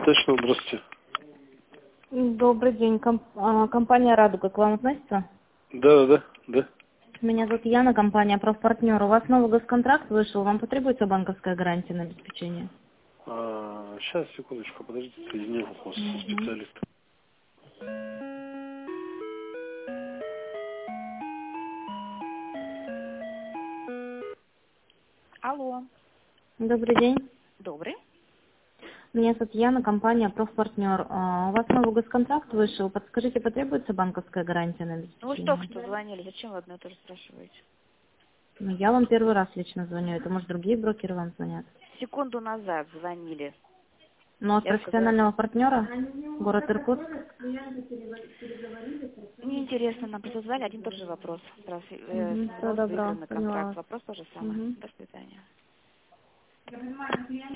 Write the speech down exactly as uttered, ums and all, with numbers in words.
Точно, здравствуйте. Добрый день. Комп- а, Компания «Радуга» к вам относится? Да, да, да, да. Меня зовут Яна, компания «Профпартнер». У вас новый госконтракт вышел, вам потребуется банковская гарантия на обеспечение? А, сейчас, секундочку, подождите, соединю вас со Угу. специалистом. Алло, Добрый день. добрый. Меня зовут Яна, компания «Профпартнер». А, У вас новый госконтракт вышел. Подскажите, потребуется банковская гарантия на Ну вы же только обеспечение? что звонили, зачем вы одно и то же спрашиваете? Ну, я вам первый раз лично звоню. Это, может, другие брокеры вам звонят? Секунду назад звонили. Ну, от Я сказала, профессионального партнера, город Иркутск. неинтересно, нам просто звали один и тот же вопрос. Здравствуйте, э, Угу. у Все, вас добро, выигранный поняла контракт. вас. Вопрос тоже самый. Угу. До свидания.